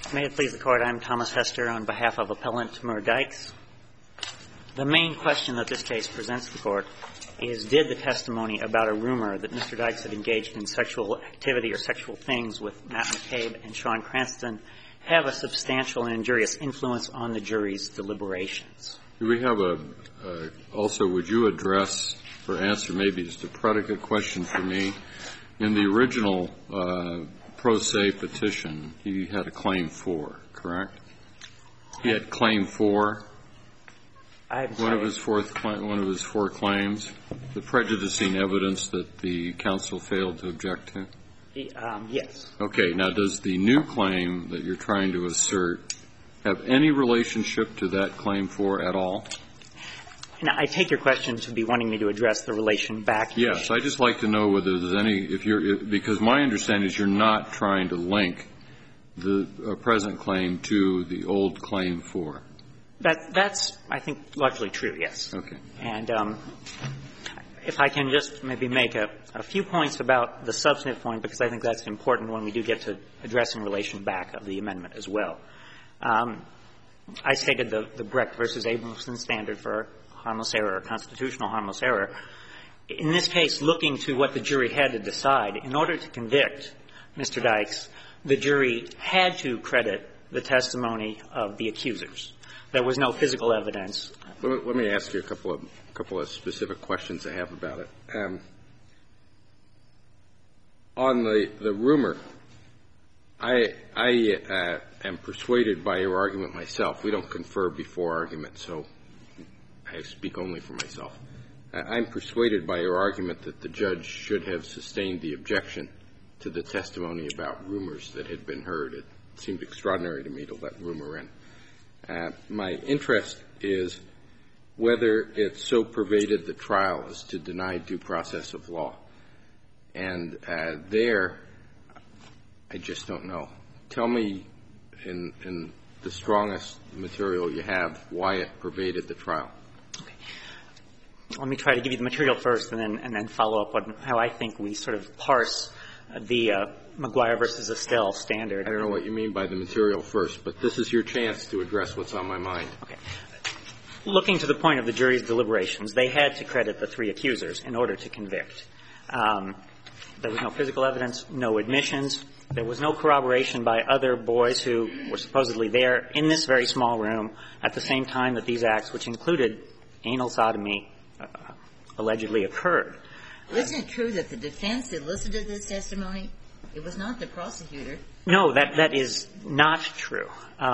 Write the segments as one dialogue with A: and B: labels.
A: May it please the Court, I'm Thomas Hester on behalf of Appellant Murr Dykes. The main question that this case presents the Court is, did the testimony about a rumor that Mr. Dykes had engaged in sexual activity or sexual things with Matt McCabe and Sean Cranston have a substantial and injurious influence on the jury's deliberations?
B: Do we have also, would you address, or answer maybe just a predicate question for me? In the original pro se petition, he had a claim 4, correct? He had claim 4. One of his four claims, the prejudicing evidence that the counsel failed to object to?
A: Yes.
B: Okay. Now, does the new claim that you're trying to assert have any relationship to that claim 4 at all?
A: Now, I take your question to be wanting me to address the relation back.
B: Yes. I'd just like to know whether there's any, because my understanding is you're not trying to link the present claim to the old claim 4.
A: That's, I think, largely true, yes.
B: Okay.
A: And if I can just maybe make a few points about the substantive point, because I think that's important when we do get to addressing relation back of the amendment as well. I stated the Brecht versus Abramson standard for harmless error, or constitutional harmless error. In this case, looking to what the jury had to decide, in order to convict Mr. Dykes, the jury had to credit the testimony of the accusers. There was no physical evidence.
C: Let me ask you a couple of specific questions I have about it. On the rumor, I am persuaded by your argument myself. We don't confer before argument, so I speak only for myself. I'm persuaded by your argument that the judge should have sustained the objection to the testimony about rumors that had been heard. It seemed extraordinary to me to let rumor in. My interest is whether it so pervaded the trial as to deny due process of law. And there, I just don't know. Tell me, in the strongest material you have, why it pervaded the trial.
A: Okay. Let me try to give you the material first and then follow up on how I think we sort of parse the McGuire versus Estelle standard.
C: I don't know what you mean by the material first, but this is your chance to address what's on my mind.
A: Okay. Looking to the point of the jury's deliberations, they had to credit the 3 accusers in order to convict. There was no physical evidence, no admissions. There was no corroboration by other boys who were supposedly there in this very small room at the same time that these acts, which included anal sodomy, allegedly occurred.
D: Isn't it true that the defense elicited this testimony? It was not the prosecutor.
A: No, that is not true.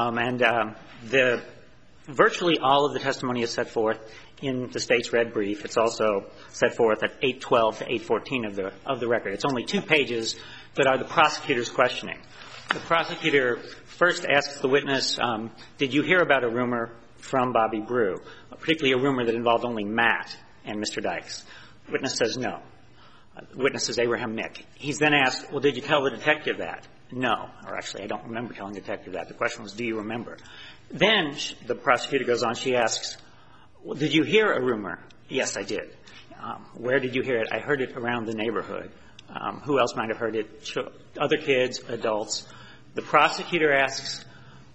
A: Virtually all of the testimony is set forth in the State's red brief. It's also set forth at 812 to 814 of the record. It's only 2 pages that are the prosecutor's questioning. The prosecutor first asks the witness, did you hear about a rumor from Bobby Brew, particularly a rumor that involved only Matt and Mr. Dykes? The witness says no. The witness is Abraham Mick. He's then asked, well, did you tell the detective that? No. Or actually, I don't remember telling the detective that. The question was, do you remember? Then the prosecutor goes on. She asks, well, did you hear a rumor? Yes, I did. Where did you hear it? I heard it around the neighborhood. Who else might have heard it? Other kids, adults. The prosecutor asks,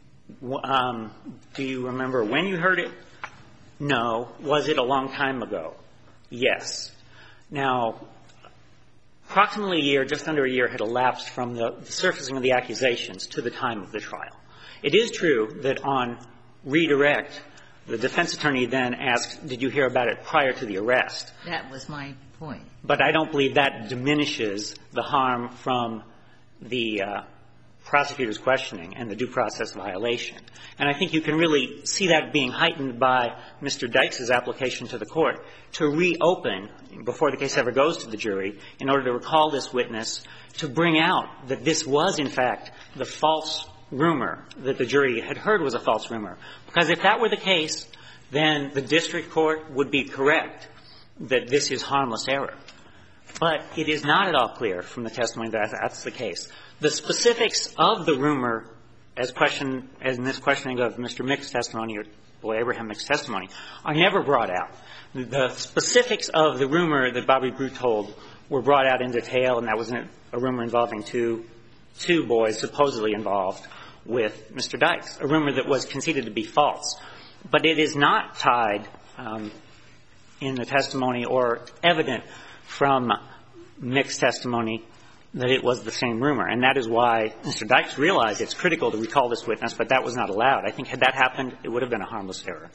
A: do you remember when you heard it? No. Was it a long time ago? Yes. Now, approximately a year, just under a year, had elapsed from the surfacing of the accusations to the time of the trial. It is true that on redirect, the defense attorney then asked, did you hear about it prior to the arrest?
D: That was my point.
A: But I don't believe that diminishes the harm from the prosecutor's questioning and the due process violation. And I think you can really see that being heightened by Mr. Dykes' application to the court to reopen, before the case ever goes to the jury, in order to recall this witness, to bring out that this was, in fact, the false rumor that the jury had heard was a false rumor. Because if that were the case, then the district court would be correct that this is harmless error. But it is not at all clear from the testimony that that's the case. The specifics of the rumor, as in this questioning of Mr. Mick's testimony, or Abraham Mick's testimony, are never brought out. The specifics of the rumor that Bobby Brew told were brought out in detail, and that was a rumor involving two boys supposedly involved. with Mr. Dykes, a rumor that was conceded to be false. But it is not tied in the testimony or evident from mixed testimony that it was the same rumor. And that is why Mr. Dykes realized it's critical to recall this witness, but that was not allowed. I think had that happened, it would have been a harmless error.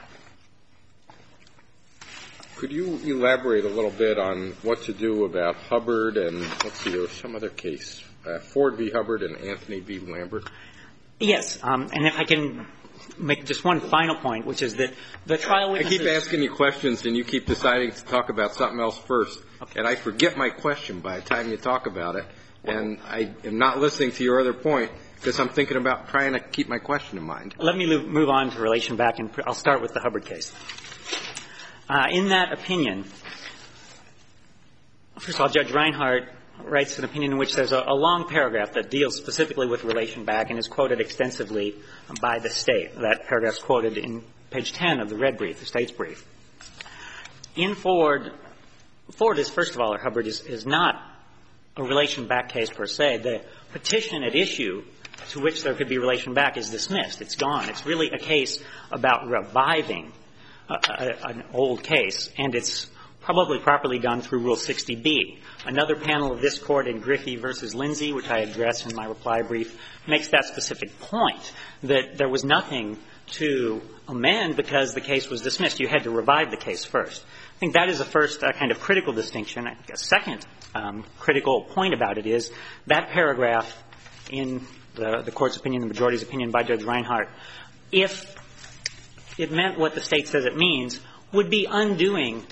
C: Could you elaborate a little bit on what to do about Hubbard and, let's see, there was some other case, Ford v. Hubbard and Anthony v. Lambert?
A: Yes. And if I can make just one final point, which is that the trial witnesses...
C: I keep asking you questions and you keep deciding to talk about something else first. Okay. And I forget my question by the time you talk about it. And I am not listening to your other point because I'm thinking about trying to keep my question in mind.
A: Let me move on to relation back, and I'll start with the Hubbard case. In that opinion, first of all, Judge Reinhart writes an opinion in which there's a long paragraph that deals specifically with relation back and is quoted extensively by the State. That paragraph is quoted in page 10 of the red brief, the State's brief. In Ford is, first of all, or Hubbard is not a relation back case per se. The petition at issue to which there could be relation back is dismissed. It's gone. It's really a case about reviving an old case, and it's probably properly done through Rule 60B. Another panel of this Court in Griffey v. Lindsay, which I address in my reply brief, makes that specific point, that there was nothing to amend because the case was dismissed. You had to revive the case first. I think that is the first kind of critical distinction. I think a second critical point about it is that paragraph in the Court's opinion, the majority's opinion by Judge Reinhart, if it meant what the State says it means, would be undoing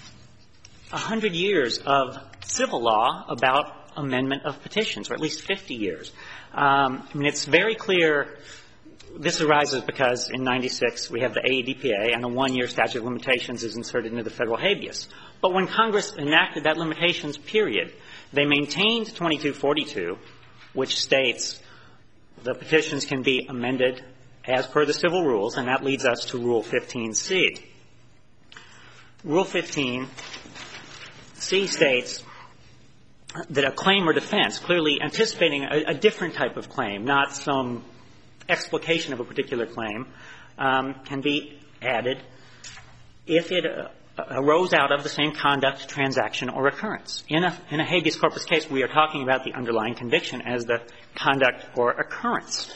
A: 100 years of civil law about amendment of petitions, or at least 50 years. It's very clear this arises because in 96 we have the AEDPA and a one-year statute of limitations is inserted into the federal habeas. But when Congress enacted that limitations period, they maintained 2242, which states the petitions can be amended as per the civil rules, and that leads us to Rule 15C. Rule 15C states that a claim or defense, clearly anticipating a different type of claim, not some explication of a particular claim, can be added if it arose out of the same conduct, transaction, or occurrence. In a habeas corpus case, we are talking about the underlying conviction as the conduct or occurrence.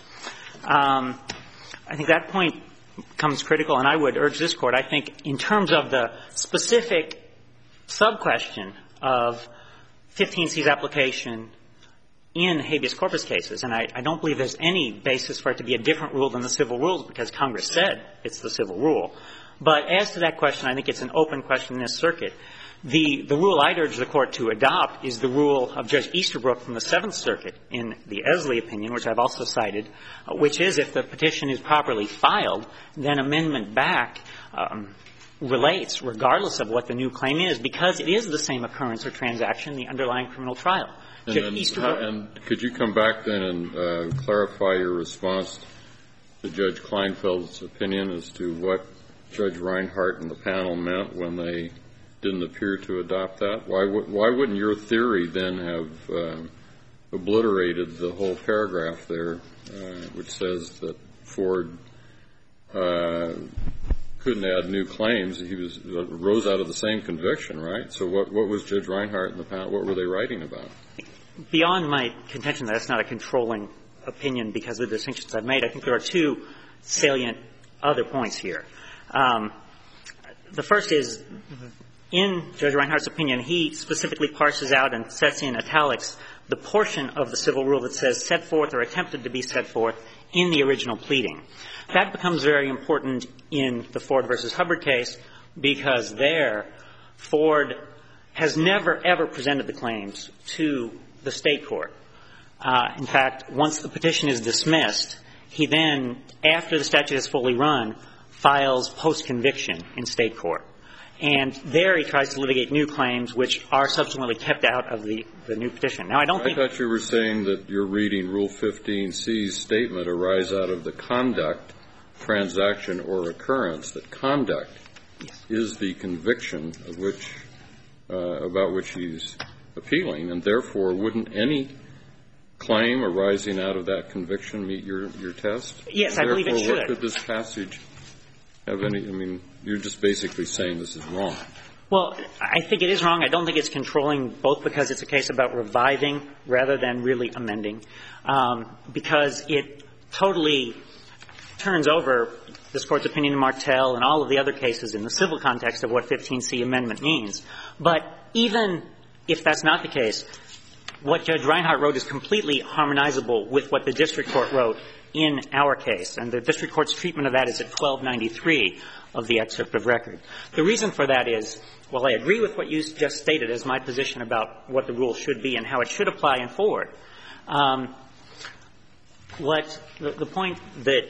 A: I think that point becomes critical, and I would urge this Court, I think, in terms of the specific sub-question of 15C's application in habeas corpus cases, and I don't believe there's any basis for it to be a different rule than the civil rules because Congress said it's the civil rule. But as to that question, I think it's an open question in this circuit. The rule I'd urge the Court to adopt is the rule of Judge Easterbrook from the Seventh Circuit in the Esley opinion, which I've also cited, which is if the petition is properly filed, then amendment back relates regardless of what the new claim is because it is the same occurrence or transaction in the underlying criminal trial.
B: And could you come back then and clarify your response to Judge Kleinfeld's opinion as to what Judge Reinhart and the panel meant when they didn't appear to adopt that? Why wouldn't your theory then have obliterated the whole paragraph there, which says that Ford couldn't add new claims? He rose out of the same conviction, right? So what was Judge Reinhart and the panel, what were they writing about?
A: Beyond my contention that that's not a controlling opinion because of the distinctions I've made, I think there are two salient other points here. The first is, in Judge Reinhart's opinion, he specifically parses out and sets in italics the portion of the civil rule that says set forth or attempted to be set forth in the original pleading. That becomes very important in the Ford versus Hubbard case because there Ford has never, ever presented the claims to the state court. In fact, once the petition is dismissed, he then, after the statute is fully run, files post-conviction in state court. And there he tries to litigate new claims which are subsequently kept out of the new petition. Now, I thought
B: you were saying that you're reading Rule 15C's statement arise out of the conduct, transaction, or occurrence, that conduct is the conviction of which, about which he's appealing, and therefore wouldn't any claim arising out of that conviction meet your test?
A: Yes, I believe it should.
B: Therefore, what could this passage have any, I mean, you're just basically saying this is wrong.
A: Well, I think it is wrong. I don't think it's controlling, both because it's a case about reviving rather than really amending, because it totally turns over this Court's opinion in Martel and all of the other cases in the civil context of what 15C amendment means. But even if that's not the case, what Judge Reinhart wrote is completely harmonizable with what the district court wrote in our case. And the district court's treatment of that is at 1293 of the excerpt of record. The reason for that is, while I agree with what you just stated as my position about what the rule should be and how it should apply and forward, what the point that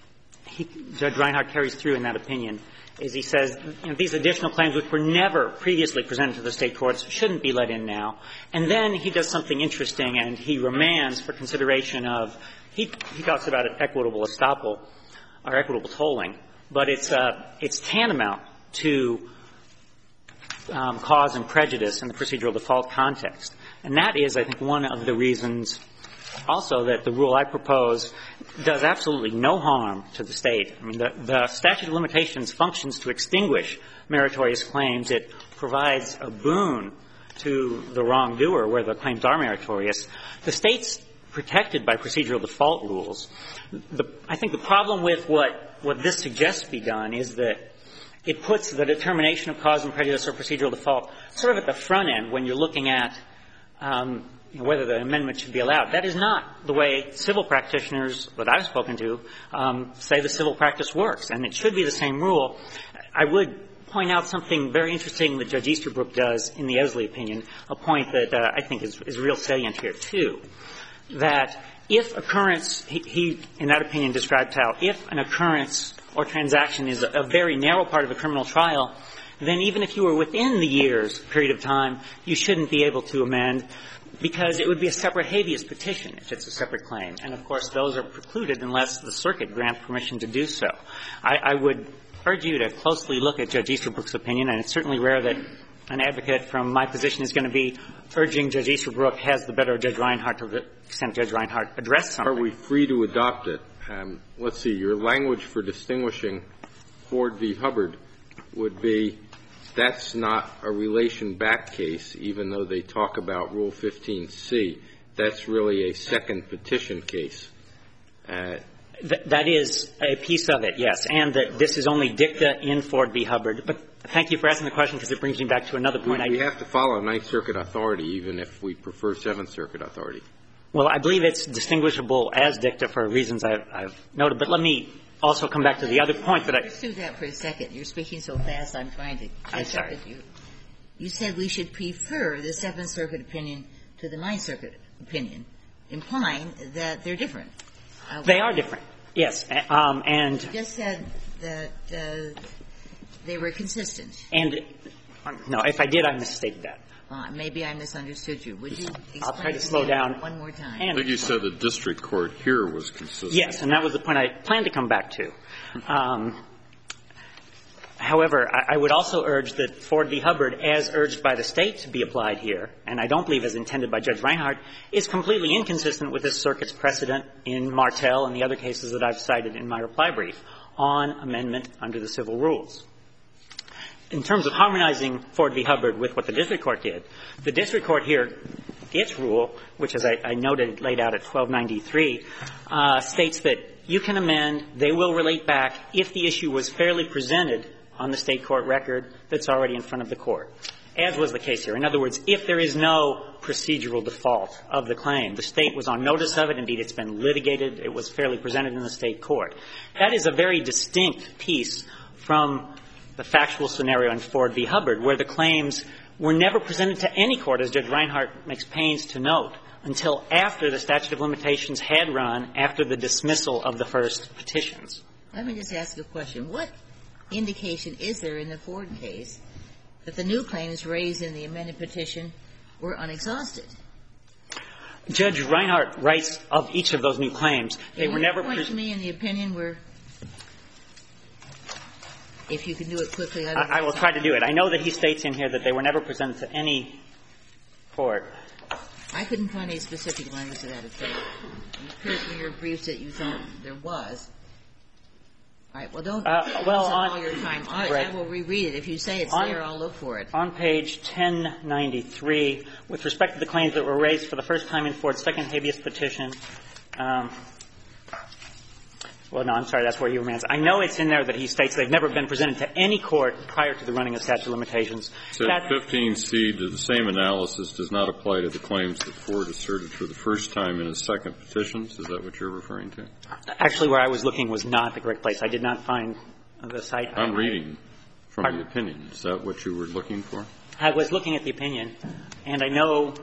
A: Judge Reinhart carries through in that opinion is he says, you know, these additional claims which were never previously presented to the state courts shouldn't be let in now. And then he does something interesting and he remands for consideration of, he talks about an equitable estoppel or equitable tolling, but it's tantamount to cause and prejudice in the procedural default context. And that is, I think, one of the reasons also that the rule I propose does absolutely no harm to the state. I mean, the statute of limitations functions to extinguish meritorious claims. It provides a boon to the wrongdoer where the claims are meritorious. The state's protected by procedural default rules. I think the problem with what this suggests be done is that it puts the determination of cause and prejudice or procedural default sort of at the front end when you're looking at whether the amendment should be allowed. That is not the way civil practitioners that I've spoken to say the civil practice works, and it should be the same rule. I would point out something very interesting that Judge Easterbrook does in the Esley opinion, a point that I think is real salient here, too, that if occurrence, he in that opinion described how if an occurrence or transaction is a very narrow part of a criminal trial, then even if you were within the year's period of time, you shouldn't be able to amend because it would be a separate habeas petition if it's a separate claim. And, of course, those are precluded unless the circuit grants permission to do so. I would urge you to closely look at Judge Easterbrook's opinion, and it's certainly rare that an advocate from my position is going to be urging Judge Easterbrook has the better Judge Reinhart to the extent Judge Reinhart addressed something.
C: Are we free to adopt it? Let's see. Your language for distinguishing Ford v. Hubbard would be that's not a relation back case, even though they talk about Rule 15C. That's really a second petition case.
A: That is a piece of it, yes, and that this is only dicta in Ford v. Hubbard. But thank you for asking the question because it brings me back to another point.
C: We have to follow Ninth Circuit authority, even if we prefer Seventh Circuit authority.
A: Well, I believe it's distinguishable as dicta for reasons I've noted. But let me also come back to the other point that I –
D: Pursue that for a second. You're speaking so fast, I'm trying to catch up with you. You said we should prefer the Seventh Circuit opinion to the Ninth Circuit opinion, implying that they're different.
A: They are different, yes. And
D: you just said that they were consistent.
A: And no, if I did, I misstated that.
D: Maybe I misunderstood you. Would you explain
A: I'll try to slow down
D: one more time?
B: I think you said the district court here was consistent.
A: Yes, and that was the point I planned to come back to. However, I would also urge that Ford v. Hubbard, as urged by the State to be applied here, and I don't believe as intended by Judge Reinhart, is completely inconsistent with this Circuit's precedent in Martel and the other cases that I've cited in my reply brief on amendment under the civil rules. In terms of harmonizing Ford v. Hubbard with what the district court did, the district court here, its rule, which as I noted laid out at 1293, states that you can amend, they will relate back if the issue was fairly presented on the state court record that's already in front of the court, as was the case here. In other words, if there is no procedural default of the claim, the state was on notice of it, indeed it's been litigated, it was fairly presented in the state court. That is a very distinct piece from the factual scenario in Ford v. Hubbard, where the claims were never presented to any court, as Judge Reinhart makes pains to note, until after the statute of limitations had run, after the dismissal of the first petitions.
D: Let me just ask a question. What indication is there in the Ford case that the new claims raised in the amended petition were unexhausted?
A: Judge Reinhart writes of each of those new claims. They were never
D: presented. To me in the opinion where, if you can do it quickly,
A: I will try to do it. I know that he states in here that they were never presented to any court.
D: I couldn't find any specific language to that effect. It appears from your briefs that you thought there was. All right. Well, don't use all your time. I will reread it. If you say it's there, I'll look for it.
A: On page 1093, with respect to the claims that were raised for the first time in Ford's second habeas petition, well, no, I'm sorry, that's where you were answering. I know it's in there that he states they've never been presented to any court prior to the running of statute of limitations.
B: So 15C, the same analysis does not apply to the claims that Ford asserted for the first time in his second petitions. Is that what you're referring to?
A: Actually, where I was looking was not the correct place. I did not find the site.
B: I'm reading from the opinion. Is that what you were looking for?
A: I was looking at the opinion, and I know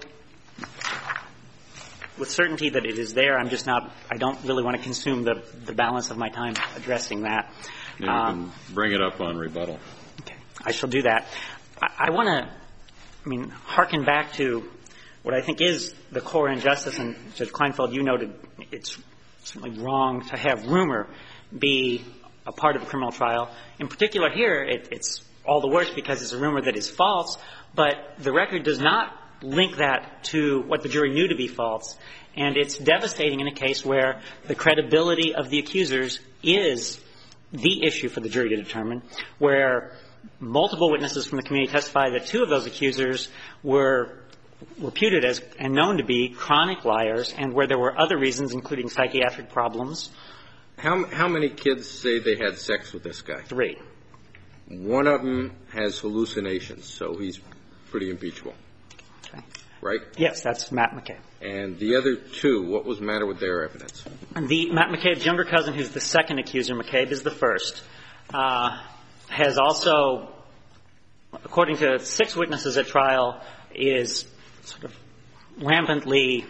A: with certainty that it is there. I'm just not – I don't really want to consume the balance of my time addressing that.
B: Maybe you can bring it up on rebuttal.
A: Okay. I shall do that. I want to, hearken back to what I think is the core injustice, and Judge Kleinfeld, you noted it's certainly wrong to have rumor be a part of a criminal trial. In particular here, it's all the worse because it's a rumor that is false, but the record does not link that to what the jury knew to be false, and it's devastating in a case where the credibility of the accusers is the issue for the jury to determine, where multiple witnesses from the community testify that two of those accusers were reputed as and known to be chronic liars, and where there were other reasons, including psychiatric problems.
C: How many kids say they had sex with this guy?
A: 3.
C: One of them has hallucinations, so he's pretty impeachable.
A: Okay.
C: Right?
A: Yes, that's Matt McCabe.
C: And the other 2, what was the matter with their evidence?
A: Matt McCabe's younger cousin, who's the second accuser, McCabe is the first, has also, according to 6 witnesses at trial, is sort of rampantly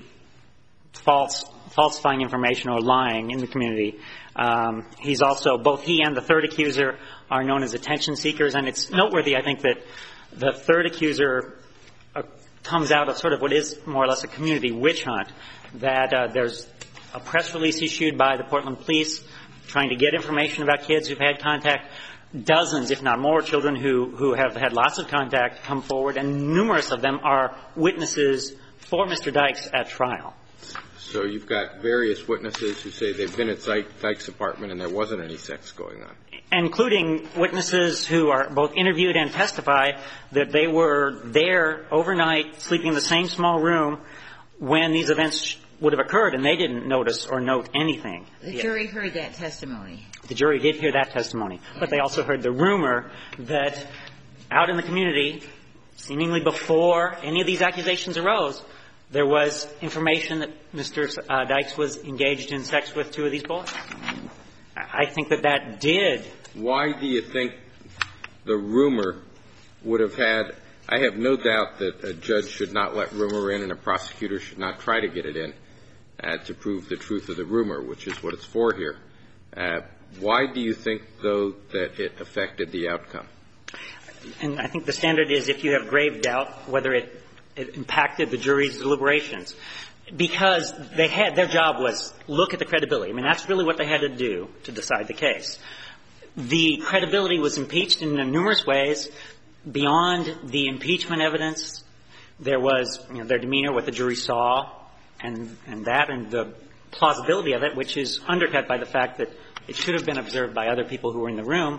A: falsifying information or lying in the community. He's also, both he and the third accuser are known as attention seekers, and it's noteworthy, I think, that the third accuser comes out of sort of what is more or less a community witch hunt, that there's a press release issued by the Portland police trying to get information about kids who've had contact. Dozens, if not more, children who have had lots of contact come forward, and numerous of them are witnesses for Mr. Dykes at trial.
C: So you've got various witnesses who say they've been at Dykes' apartment and there wasn't any sex going on. Including
A: witnesses who are both interviewed and testify that they were there overnight, sleeping in the same small room when these events would have occurred, and they didn't notice or note anything.
D: The jury heard that testimony.
A: The jury did hear that testimony. But they also heard the rumor that out in the community, seemingly before any of these accusations arose, there was information that Mr. Dykes was engaged in sex with 2 of these boys. I think that did.
C: Why do you think the rumor would have had – I have no doubt that a judge should not let rumor in and a prosecutor should not try to get it in to prove the truth of the rumor, which is what it's for here. Why do you think, though, that it affected the outcome?
A: And I think the standard is if you have grave doubt whether it impacted the jury's deliberations. Because they had – their job was look at the credibility. I mean, that's really what they had to do to decide the case. The credibility was impeached in numerous ways. Beyond the impeachment evidence, there was, their demeanor, what the jury saw, and the plausibility of it, which is undercut by the fact that it should have been observed by other people who were in the room.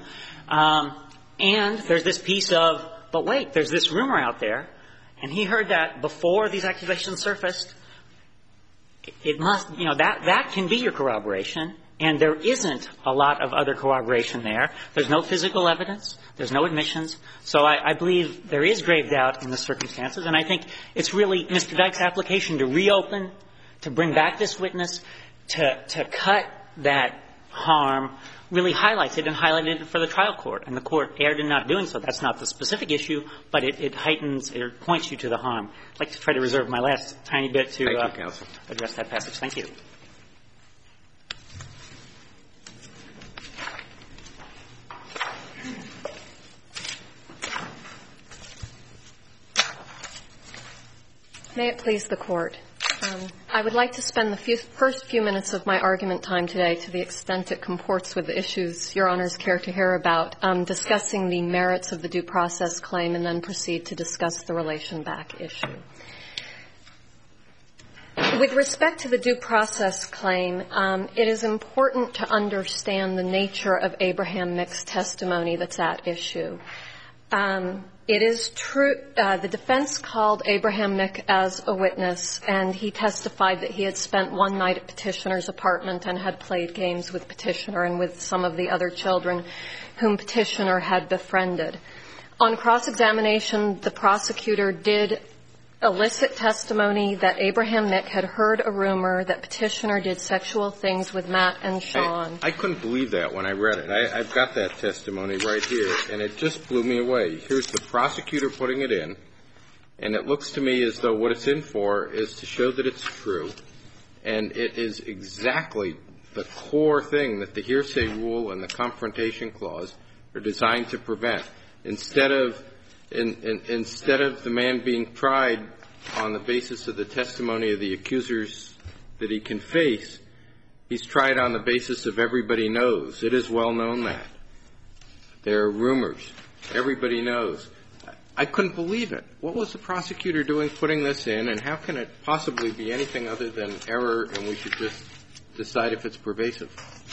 A: And there's this piece of, but wait, there's this rumor out there, and he heard that before these accusations surfaced. It must, that can be your corroboration, and there isn't a lot of other corroboration there. There's no physical evidence. There's no admissions. So I believe there is grave doubt in the circumstances, and I think it's really Mr. Dykes' application to reopen, to bring back this witness, to cut that harm really highlights it and highlighted it for the trial court. And the court erred in not doing so. That's not the specific issue, but it heightens, it points you to the harm. I'd like to try to reserve my last tiny bit to address that passage. Thank you.
E: May it please the Court. I would like to spend the first few minutes of my argument time today, to the extent it comports with the issues Your Honors care to hear about, discussing the merits of the due process claim and then proceed to discuss the relation back issue. With respect to the due process claim, it is important to understand the nature of Abraham Mick's testimony that's at issue. It is true, the defense called Abraham Mick as a witness, and he testified that he had spent one night at Petitioner's apartment and had played games with Petitioner and with some of the other children whom Petitioner had befriended. On cross-examination, the prosecutor did elicit testimony that Abraham Mick had heard a rumor that Petitioner did sexual things with Matt and Sean.
C: I couldn't believe that when I read it. I've got that testimony right here, and it just blew me away. Here's the prosecutor putting it in, and it looks to me as though what it's in for is to show that it's true, and it is exactly the core thing that the hearsay rule and the confrontation clause are designed to prevent. Instead of the man being tried on the basis of the testimony of the accusers that he can face, he's tried on the basis of everybody knows. It is well known that. There are rumors. Everybody knows. I couldn't believe it. What was the prosecutor doing putting this in, and how can it possibly be anything other than error, and we should just decide if it's pervasive?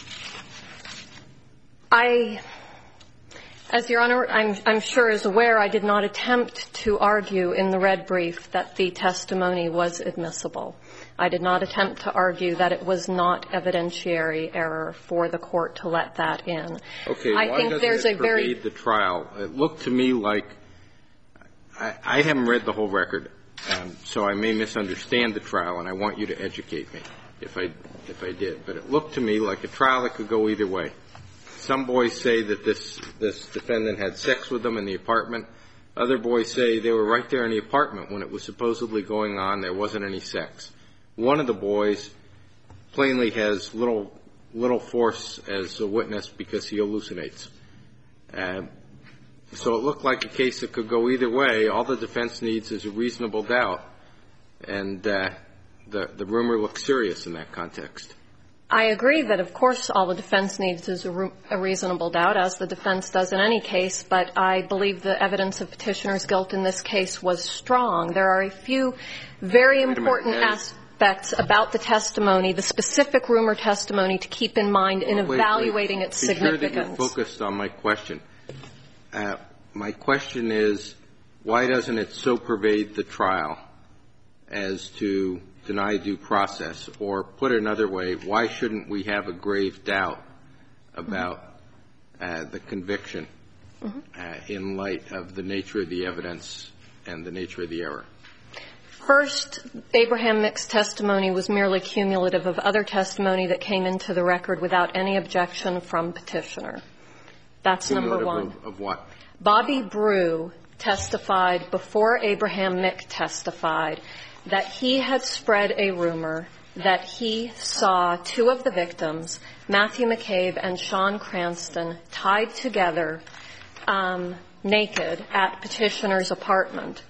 E: As Your Honor, I'm sure is aware, I did not attempt to argue in the red brief that the testimony was admissible. I did not attempt to argue that it was not evidentiary error for the court to let that in.
C: Okay, why doesn't it pervade the trial? It looked to me like I haven't read the whole record, so I may misunderstand the trial, and I want you to educate me if I did. But it looked to me like a trial that could go either way. Some boys say that this defendant had sex with them in the apartment. Other boys say they were right there in the apartment when it was supposedly going on. There wasn't any sex. One of the boys plainly has little force as a witness because he hallucinates. So it looked like a case that could go either way. All the defense needs is a reasonable doubt, and the rumor looks serious in that context.
E: I agree that, of course, all the defense needs is a reasonable doubt, as the defense does in any case, but I believe the evidence of Petitioner's guilt in this case was strong. There are a few very important aspects about the testimony, the specific rumor testimony, to keep in mind in evaluating its significance.
C: Be sure that you're focused on my question. My question is, why doesn't it so pervade the trial as to deny due process? Or put another way, why shouldn't we have a grave doubt about the conviction in light of the nature of the evidence and the nature of the error?
E: First, Abraham Mick's testimony was merely cumulative of other testimony that came into the record without any objection from Petitioner. That's number one.
C: Of what?
E: Bobby Brew testified before Abraham Mick testified that he had spread a rumor that he saw two of the victims, Matthew McCabe and Sean Cranston, tied together naked at Petitioner's apartment.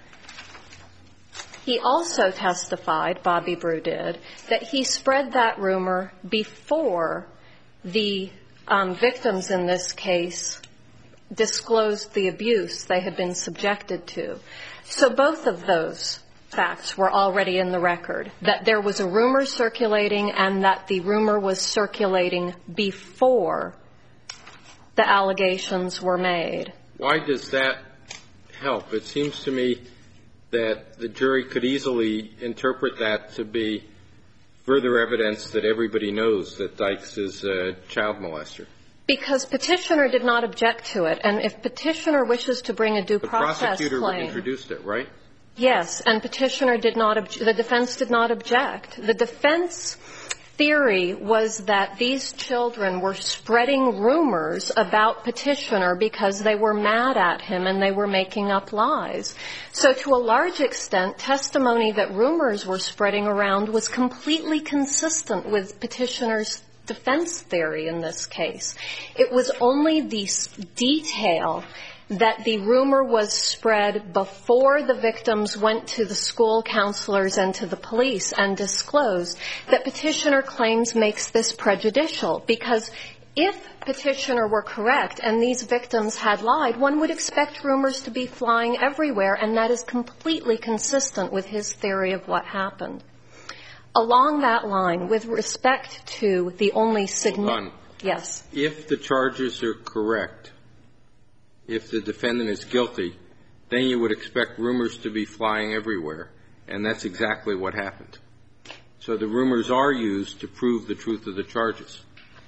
E: He also testified, Bobby Brew did, that he spread that rumor before the victims in this case disclosed the abuse they had been subjected to. So both of those facts were already in the record, that there was a rumor circulating and that the rumor was circulating before the allegations were made.
C: Why does that help? It seems to me that the jury could easily interpret that to be further evidence that everybody knows that Dykes is a child molester.
E: Because Petitioner did not object to it. And if Petitioner wishes to bring a due process claim.
C: The prosecutor introduced it, right?
E: Yes. And Petitioner did not the defense did not object. The defense theory was that these children were spreading rumors about Petitioner because they were mad at him and they were making up lies. So to a large extent, testimony that rumors were spreading around was completely consistent with Petitioner's defense theory in this case. It was only the detail that the rumor was spread before the victims went to the school counselors and to the police and disclosed that Petitioner claims makes this prejudicial. Because if Petitioner were correct and these victims had lied, one would expect rumors to be flying everywhere, and that is completely consistent with his theory of what happened. Along that line, with respect to the only significant... Yes.
C: If the charges are correct, if the defendant is guilty, then you would expect rumors to be flying everywhere, and that's exactly what happened. So the rumors are used to prove the truth of the charges.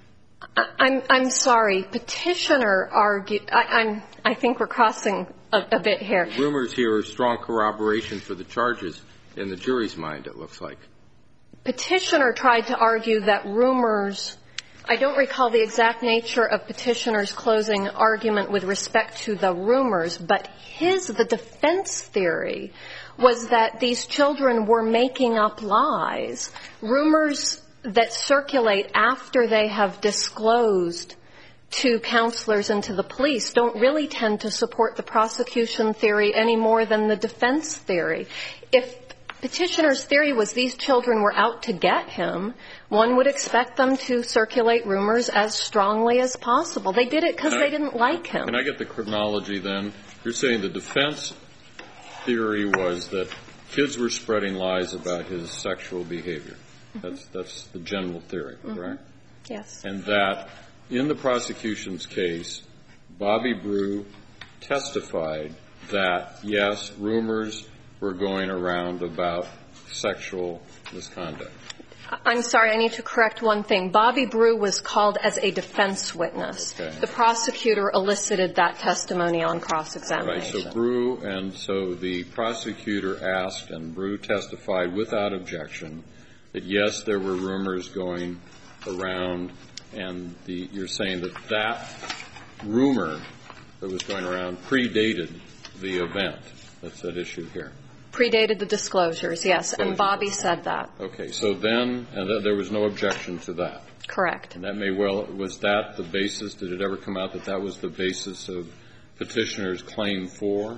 E: I'm sorry. Petitioner argued... I think we're crossing a bit here.
C: The rumors here are strong corroboration for the charges in the jury's mind, it looks like.
E: Petitioner tried to argue that rumors... I don't recall the exact nature of Petitioner's closing argument with respect to the rumors, but the defense theory was that these children were making up lies. Rumors that circulate after they have disclosed to counselors and to the police don't really tend to support the prosecution theory any more than the defense theory. If Petitioner's theory was these children were out to get him, one would expect them to circulate rumors as strongly as possible. They did it because they didn't like him.
B: Can I get the chronology then? You're saying the defense theory was that kids were spreading lies about his sexual behavior. That's the general theory, correct?
E: Yes.
B: And that in the prosecution's case, Bobby Brew testified that, yes, rumors were going around about sexual misconduct.
E: I'm sorry, I need to correct one thing. Bobby Brew was called as a defense witness.
B: Okay.
E: The prosecutor elicited that testimony on cross-examination.
B: Right, so Brew, and so the prosecutor asked, and Brew testified without objection, that yes, there were rumors going around, and you're saying that that rumor that was going around predated the event. That's at issue here.
E: Predated the disclosures, yes, and Bobby said that.
B: Okay, so then, and there was no objection to that.
E: Correct.
B: And that may well, was that the basis, did it ever come out that that was the basis of Petitioner's claim 4?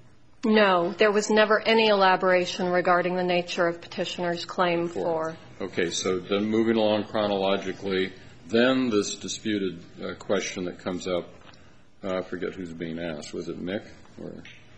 B: No,
E: there was never any elaboration regarding the nature of Petitioner's claim 4.
B: Okay, so then moving along chronologically, then this disputed question that comes up, I forget who's being asked, was it Mick or...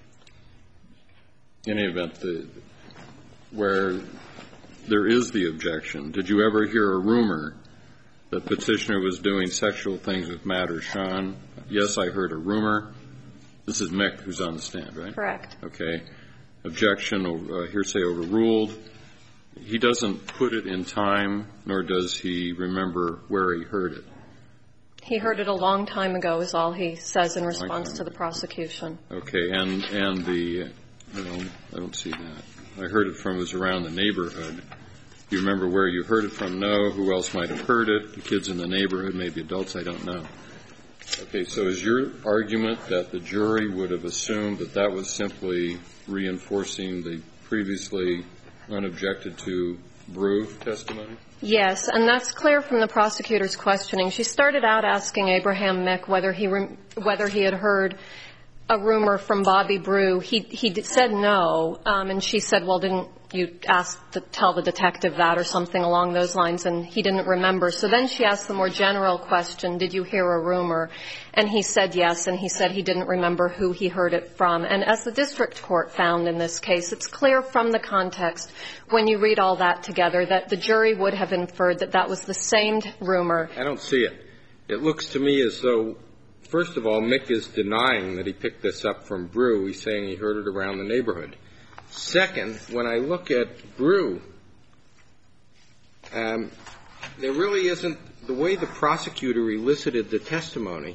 B: In any event, where there is the objection, did you ever hear a rumor that Petitioner was doing sexual things with Matt or Sean? Yes, I heard a rumor. This is Mick who's on the stand, right?
E: Correct.
B: Okay. Objection, hearsay overruled. He doesn't put it in time, nor does he remember where he heard it.
E: He heard it a long time ago is all he says in response to the prosecution.
B: Okay, and the... No, I don't see that. I heard it from, it was around the neighborhood. Do you remember where you heard it from? No. Who else might have heard it? The kids in the neighborhood, maybe adults, I don't know. Okay, so is your argument that the jury would have assumed that that was simply reinforcing the previously unobjected to Brew testimony?
E: Yes, and that's clear from the prosecutor's questioning. She started out asking Abraham Mick whether he had heard a rumor from Bobby Brew. He said no, and she said, well, didn't you tell the detective that or something along those lines, and he didn't remember. So then she asked the more general question, did you hear a rumor? And he said yes, and he said he didn't remember who he heard it from. And as the district court found in this case, it's clear from the context when you read all that together that the jury would have inferred that that was the same rumor.
C: I don't see it. It looks to me as though, first of all, Mick is denying that he picked this up from Brew. He's saying he heard it around the neighborhood. Second, when I look at Brew, there really isn't, the way the prosecutor elicited the testimony,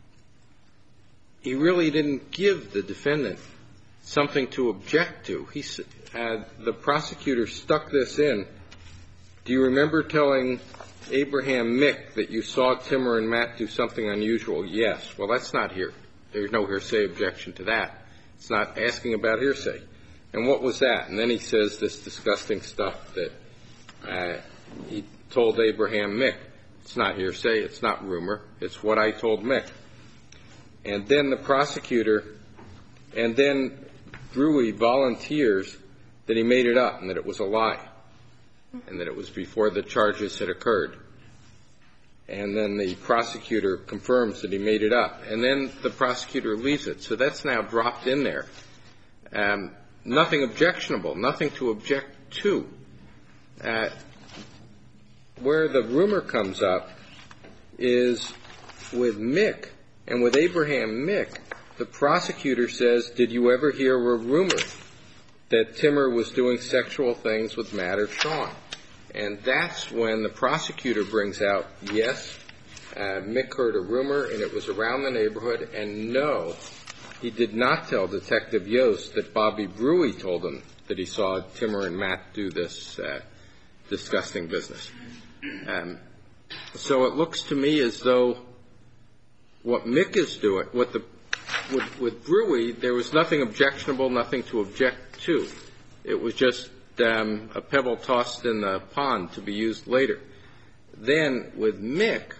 C: he really didn't give the defendant something to object to. The prosecutor stuck this in. Do you remember telling Abraham Mick that you saw Timmer and Matt do something unusual? Yes. Well, that's not here. There's no hearsay objection to that. It's not asking about hearsay. And what was that? And then he says this disgusting stuff that he told Abraham Mick. It's not hearsay. It's not rumor. It's what I told Mick. And then the prosecutor, and then Brewy volunteers that he made it up and that it was a lie and that it was before the charges had occurred. And then the prosecutor confirms that he made it up. And then the prosecutor leaves it. So that's now dropped in there. Nothing objectionable, nothing to object to. Where the rumor comes up is with Mick, and with Abraham Mick, the prosecutor says, did you ever hear a rumor that Timmer was doing sexual things with Matt or Sean? And that's when the prosecutor brings out, yes, Mick heard a rumor and it was around the neighborhood, and no, he did not tell Detective Yost that Bobby Brewy told him that he saw Timmer and Matt do this disgusting business. So it looks to me as though what Mick is doing, with Brewy, there was nothing objectionable, nothing to object to. It was just a pebble tossed in the pond to be used later. Then with Mick,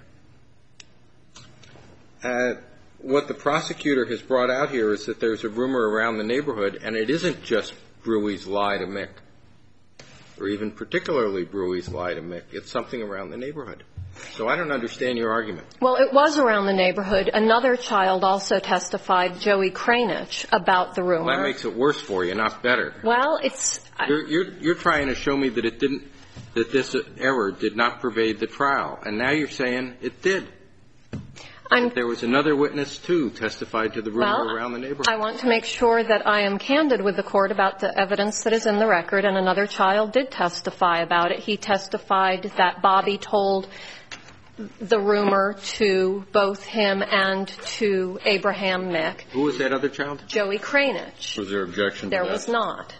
C: what the prosecutor has brought out here is that there's a rumor around the neighborhood, and it isn't just Brewy's lie to Mick, or even particularly Brewy's lie to Mick. It's something around the neighborhood. So I don't understand your argument.
E: Well, it was around the neighborhood. Another child also testified, Joey Kranich, about the rumor.
C: Well, that makes it worse for you, not better.
E: Well, it's...
C: You're trying to show me that it didn't, that this error did not pervade the trial. And now you're saying it did. There was another witness, too, testified to the rumor around the neighborhood.
E: I want to make sure that I am candid with the Court about the evidence that is in the record, and another child did testify about it. He testified that Bobby told the rumor to both him and to Abraham Mick.
C: Who was that other child?
E: Joey Kranich.
B: Was there objection to that?
E: There was not.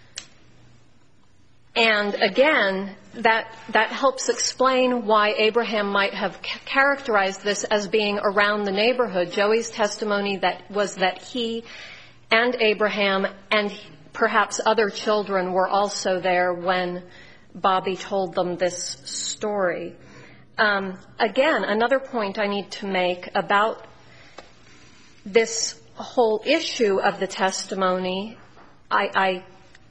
E: And again, that helps explain why Abraham might have characterized this as being around the neighborhood. Joey's testimony was that he and Abraham and perhaps other children were also there when Bobby told them this story. Again, another point I need to make about this whole issue of the testimony, I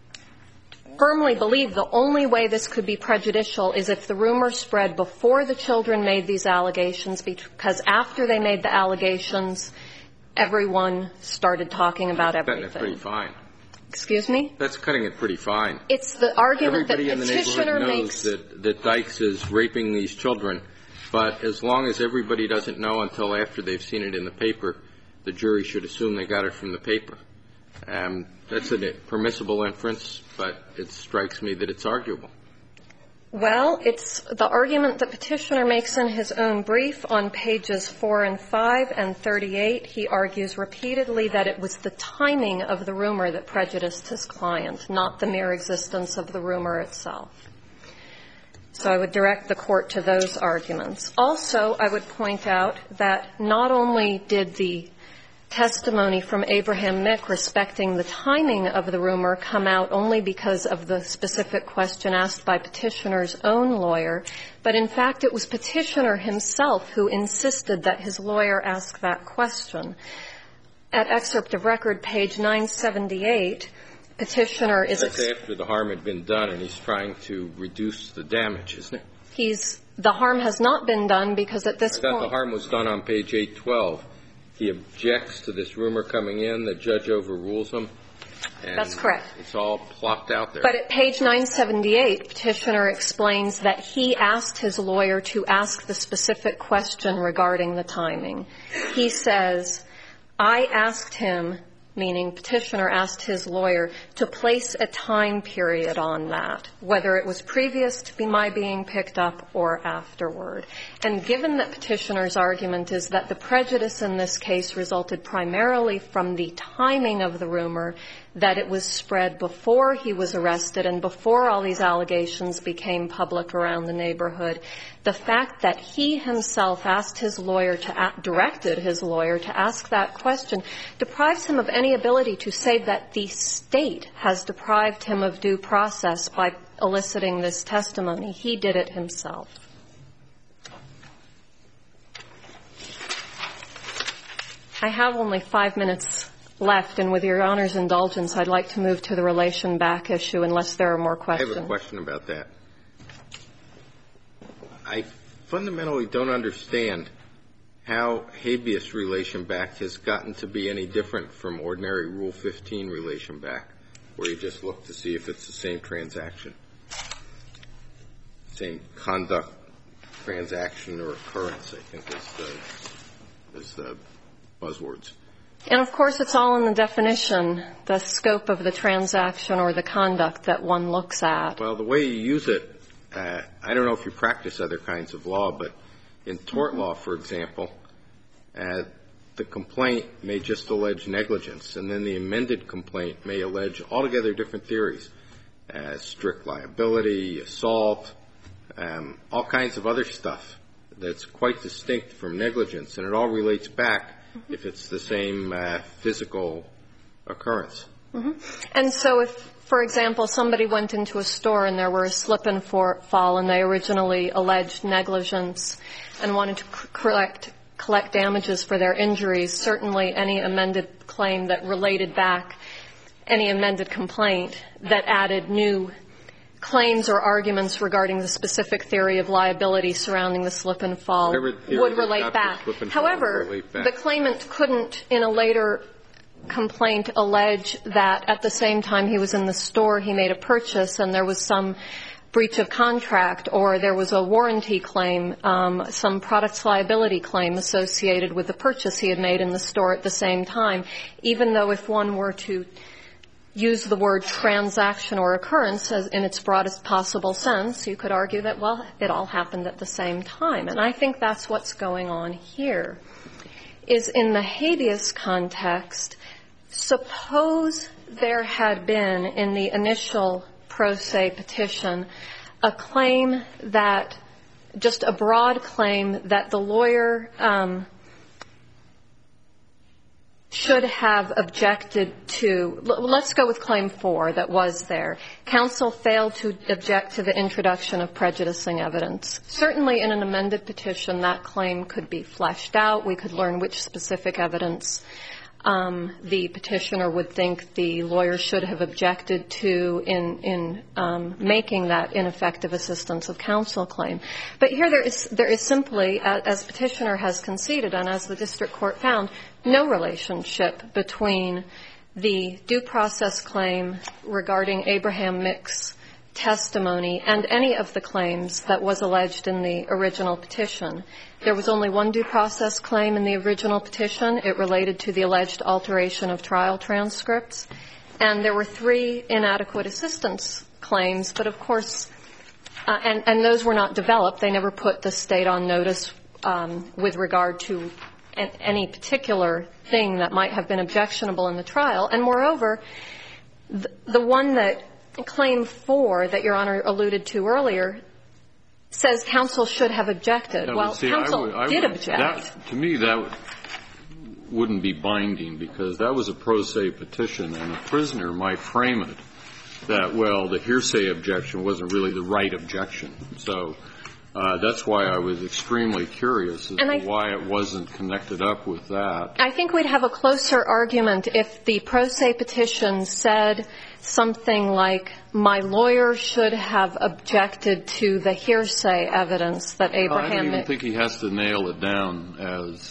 E: firmly believe the only way this could be prejudicial is if the rumor spread before the children made these allegations, because after they made the allegations, everyone started talking about everything.
C: That's pretty fine.
E: Excuse me?
C: That's cutting it pretty fine.
E: It's the argument that
C: Petitioner makes. Everybody in the neighborhood knows that Dykes is raping these children, but as long as everybody doesn't know until after they've seen it in the paper, the jury should assume they got it from the paper. That's a permissible inference, but it strikes me that it's arguable.
E: Well, it's the argument that Petitioner makes in his own brief on pages 4 and 5 and 38. He argues repeatedly that it was the timing of the rumor that prejudiced his client, not the mere existence of the rumor itself. So I would direct the Court to those arguments. Also, I would point out that not only did the testimony from Abraham Mick respecting the timing of the rumor come out only because of the specific question asked by Petitioner's own lawyer, but in fact it was Petitioner himself who insisted that his lawyer ask that question. At excerpt of record, page 978, Petitioner is...
C: That's after the harm had been done and he's trying to reduce the damage, isn't it?
E: The harm has not been done because at this point...
C: I thought the harm was done on page 812. He objects to this rumor coming in. The judge overrules him. And
E: that's correct.
C: It's all plopped out there.
E: But at page 978, Petitioner explains that he asked his lawyer to ask the specific question regarding the timing. He says, I asked him, meaning Petitioner asked his lawyer, to place a time period on that, whether it was previous to my being picked up or afterward. And given that Petitioner's argument is that the prejudice in this case resulted primarily from the timing of the rumor, that it was spread before he was arrested and before all these allegations became public around the neighborhood, the fact that he himself asked his lawyer directed his lawyer to ask that question deprives him of any ability to say that the state has deprived him of due process by eliciting this testimony. He did it himself. I have only 5 minutes left, and with Your Honor's indulgence, I'd like to move to the relation back issue unless there are more questions.
C: I have a question about that. I fundamentally don't understand how habeas relation back has gotten to be any different from ordinary Rule 15 relation back, where you just look to see if it's the same transaction. same conduct, transaction, or occurrence, I think is the buzzwords.
E: And, of course, it's all in the definition, the scope of the transaction or the conduct that one looks at.
C: Well, the way you use it, I don't know if you practice other kinds of law, but in tort law, for example, the complaint may just allege negligence, and then the amended complaint may allege altogether different theories, strict liability, assault, all kinds of other stuff that's quite distinct from negligence, and it all relates back if it's the same physical occurrence.
E: Mm-hmm. And so if, for example, somebody went into a store and there were a slip and fall and they originally alleged negligence and wanted to collect damages for their injuries, certainly any amended claim that related back, any amended complaint that added new claims or arguments regarding the specific theory of liability surrounding the slip and fall would relate back. However, the claimant couldn't, in a later complaint, allege that at the same time he was in the store he made a purchase and there was some breach of contract or there was a warranty claim, some products liability claim associated with the purchase he had made in the store at the same time, even though if one were to use the word transaction or occurrence as in its broadest possible sense, you could argue that, well, it all happened at the same time. And I think that's what's going on here, is in the habeas context, suppose there had been in the initial pro se petition a claim that, just a broad claim that the lawyer should have objected to. Let's go with Claim 4 that was there. Counsel failed to object to the introduction of prejudicing evidence. Certainly in an amended petition, that claim could be fleshed out. We could learn which specific evidence the petitioner would think the lawyer should have objected to in making that ineffective assistance of counsel claim. But here there is simply, as petitioner has conceded and as the district court found, no relationship between the due process claim regarding Abraham Mick's testimony and any of the claims that was alleged in the original petition. There was only one due process claim in the original petition. It related to the alleged alteration of trial transcripts. And there were 3 inadequate assistance claims, but of course, and those were not developed. They never put the state on notice with regard to any particular thing that might have been objectionable in the trial. And moreover, the one that Claim 4 that Your Honor alluded to earlier says counsel should have objected. Well, counsel did object.
B: To me, that wouldn't be binding because that was a pro se petition, and a prisoner might frame it that, well, the hearsay objection wasn't really the right objection. So that's why I was extremely curious as to why it wasn't connected up with that.
E: I think we'd have a closer argument if the pro se petition said something like, my lawyer should have objected to the hearsay evidence that Abraham...
B: I don't even think he has to nail it down as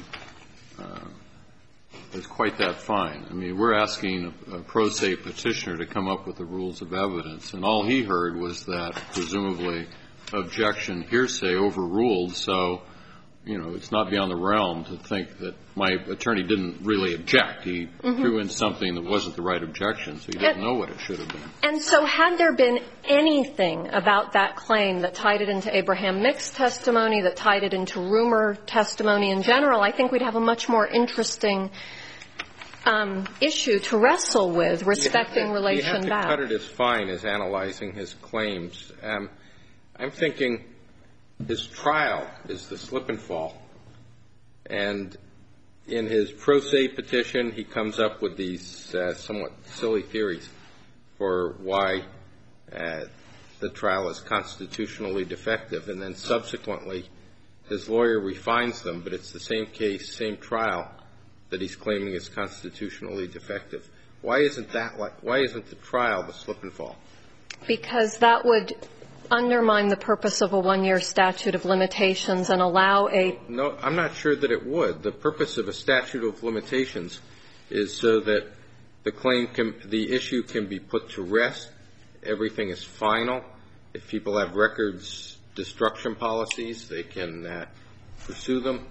B: quite that fine. I mean, we're asking a pro se petitioner to come up with the rules of evidence, and all he heard was that, presumably, objection hearsay overruled, so, you know, it's not beyond the realm to think that my attorney didn't really object. He threw in something that wasn't the right objection, so he didn't know what it should have been.
E: And so had there been anything about that claim that tied it into Abraham Mick's testimony, that tied it into rumor testimony in general, I think we'd have a much more interesting issue to wrestle with respecting relation back.
C: You have to cut it as fine as analyzing his claims. I'm thinking his trial is the slip and fall. And in his pro se petition, he comes up with these somewhat silly theories for why the trial is constitutionally defective. And then subsequently, his lawyer refines them, but it's the same case, same trial that he's claiming is constitutionally defective. Why isn't the trial the slip and fall?
E: Because that would undermine the purpose of a 1-year statute of limitations and allow a...
C: No, I'm not sure that it would. The purpose of a statute of limitations is so that the issue can be put to rest, everything is final, If people have records destruction policies, they can pursue them.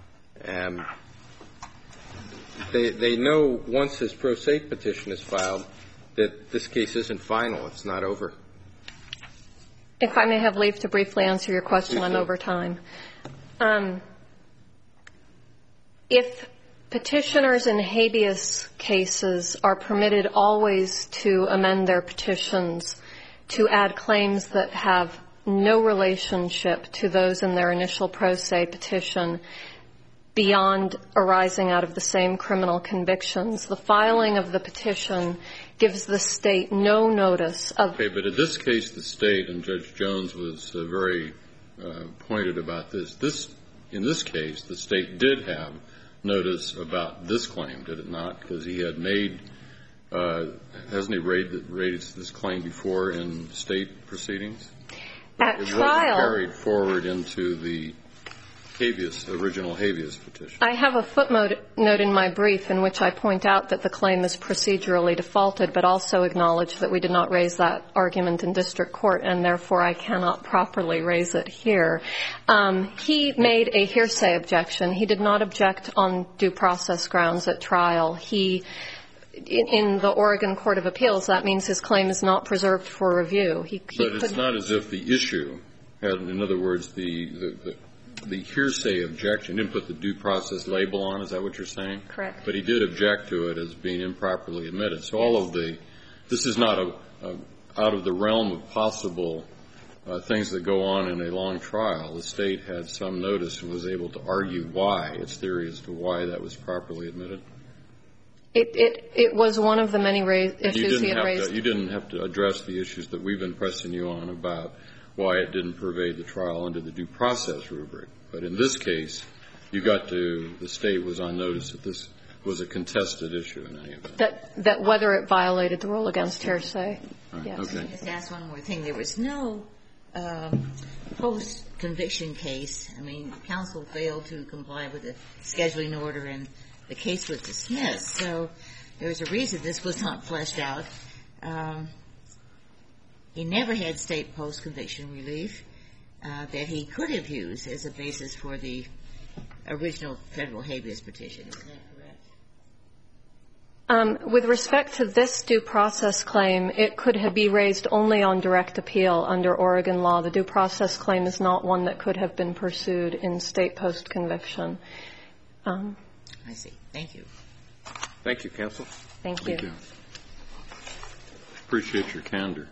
C: They know once his pro se petition is filed that this case isn't final. It's not over.
E: If I may have leave to briefly answer your question on overtime. If petitioners in habeas cases are permitted always to amend their petitions to add claims that have no relationship to those in their initial pro se petition beyond arising out of the same criminal convictions, the filing of the petition gives the State no notice of...
B: Okay, but in this case, the State, and Judge Jones was very pointed about this. In this case, the State did have notice about this claim, did it not? Because he had made, hasn't he raised this claim before in State proceedings?
E: At trial...
B: It wasn't carried forward into the original habeas petition.
E: I have a footnote in my brief in which I point out that the claim is procedurally defaulted, but also acknowledge that we did not raise that argument in district court, and therefore I cannot properly raise it here. He made a hearsay objection. He did not object on due process grounds at trial. In the Oregon Court of Appeals, that means his claim is not preserved for review.
B: But it's not as if the issue had, in other words, the hearsay objection didn't put the due process label on. Is that what you're saying?
E: Correct.
B: But he did object to it as being improperly admitted. So all of this is not out of the realm of possible things that go on in a long trial. The State had some notice and was able to argue why, its theory as to why that was properly admitted.
E: It was one of the many issues he had raised.
B: You didn't have to address the issues that we've been pressing you on about why it didn't pervade the trial under the due process rubric. But in this case, the State was on notice that this was a contested issue in any event.
E: That whether it violated the rule against hearsay.
B: Right.
E: Yes.
B: Okay.
D: Just ask one more thing. There was no post-conviction case. I mean, counsel failed to comply with the scheduling order, and the case was dismissed. So there was a reason this was not fleshed out. He never had State post-conviction relief that he could have used as a basis for the original Federal habeas petition. Isn't that correct?
E: With respect to this due process claim, it could be raised only on direct appeal under Oregon law. The due process claim is not one that could have been pursued in State post-conviction.
D: I see. Thank you.
C: Thank you, counsel.
E: Thank you.
B: Thank you. Appreciate your candor.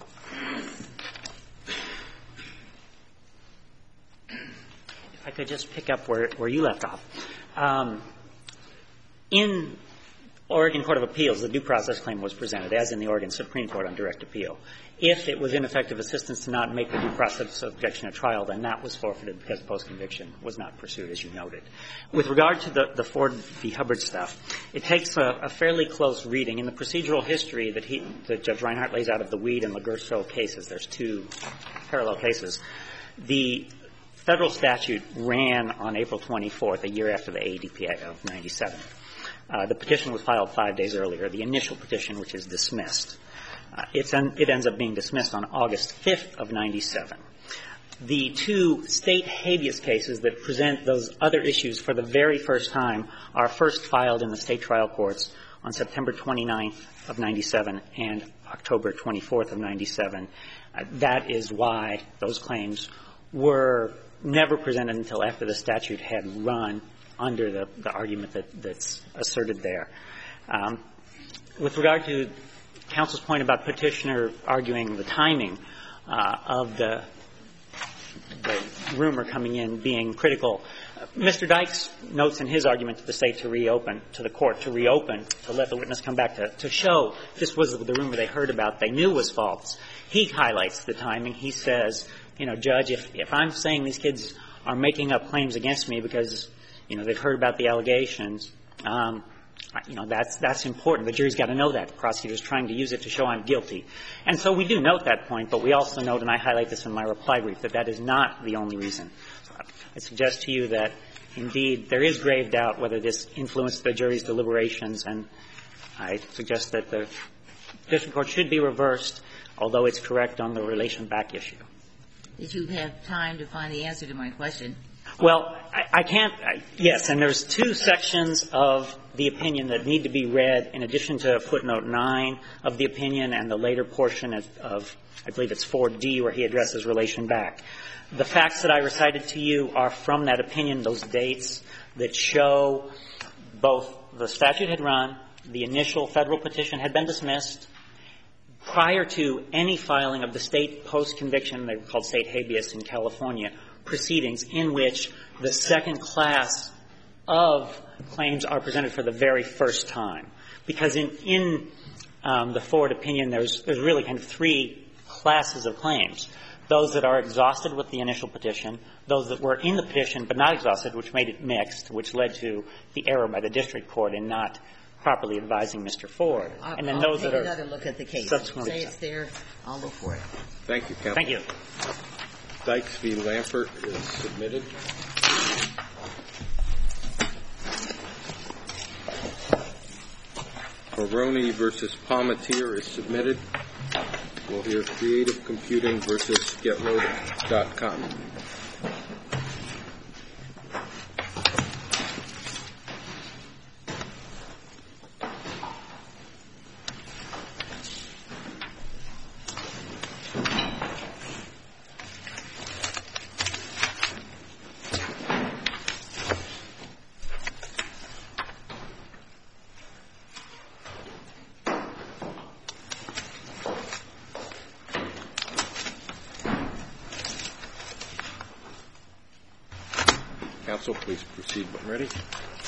A: If I could just pick up where you left off. In Oregon Court of Appeals, the due process claim was presented, as in the Oregon Supreme Court on direct appeal. If it was ineffective assistance to not make the due process objection at trial, then that was forfeited because post-conviction was not pursued, as you noted. With regard to the Ford v. Hubbard stuff, it takes a fairly close reading. In the procedural history that Judge Reinhart lays out of the Weed and Laguerceau cases, there's two parallel cases. The Federal statute ran on April 24th, a year after the ADPA of 97. The petition was filed 5 days earlier, the initial petition, which is dismissed. It ends up being dismissed on August 5th of 97. The two State habeas cases that present those other issues for the very first time are first filed in the State trial courts on September 29th of 97 and October 24th of 97. That is why those claims were never presented until after the statute had run under the argument that's asserted there. With regard to counsel's point about petitioner arguing the timing of the rumor coming in being critical, Mr. Dykes notes in his argument to the State to reopen, to the court to reopen, to let the witness come back to show this was the rumor they heard about, they knew was false. He highlights the timing. He says, Judge, if I'm saying these kids are making up claims against me because, they've heard about the allegations, that's important. The jury's got to know that. The prosecutor's trying to use it to show I'm guilty. And so we do note that point, but we also note, and I highlight this in my reply brief, that is not the only reason. I suggest to you that, indeed, there is grave doubt whether this influenced the jury's deliberations, and I suggest that the district court should be reversed, although it's correct on the relation back issue.
D: Did you have time to find the answer to my question?
A: Well, I can't – yes, and there's two sections of the opinion that need to be read in addition to footnote 9 of the opinion and the later portion of I believe it's 4D where he addresses relation back. The facts that I recited to you are from that opinion, those dates that show both the statute had run, the initial federal petition had been dismissed, prior to any filing of the state post-conviction, they were called state habeas in California, proceedings in which the second class of claims are presented for the very first time. Because in the Ford opinion, there's really kind of three classes of claims. Those that are exhausted with the initial petition, those that were in the petition but not exhausted, which made it mixed, which led to the error by the district court in not properly advising Mr. Ford. And then those that are
D: another look at the case.
A: Subsequently.
D: Say it's there, I'll look for it.
C: Thank you, counsel.
A: Thank you.
C: Dykes v. Lampert is submitted. Baroni v. Palmatier is submitted. We'll hear Creative Computing v. GetLoaded.com. Counsel, please proceed when ready.